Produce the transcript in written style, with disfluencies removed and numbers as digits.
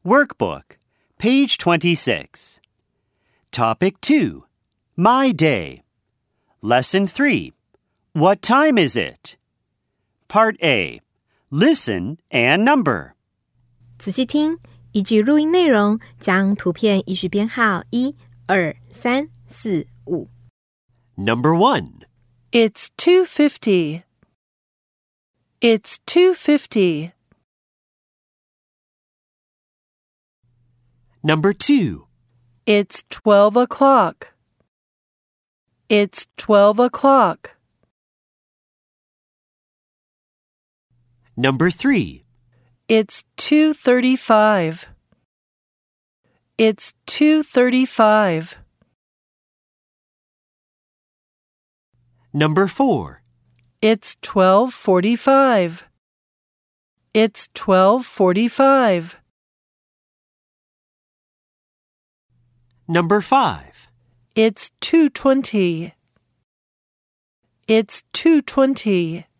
Workbook, page 26. Topic 2, My Day. Lesson 3, What time is it? Part A, Listen and number. 仔细听，依据录音内容，将图片依序编号1、2、3、4、5。 Number 1. It's 2:50. It's 2:50. Number 2. It's 12 o'clock. It's 12 o'clock. Number 3. It's 2:35. It's 2:35. Number 4. It's 12:45. It's 12:45. Number 5. It's 2:20. It's 2:20.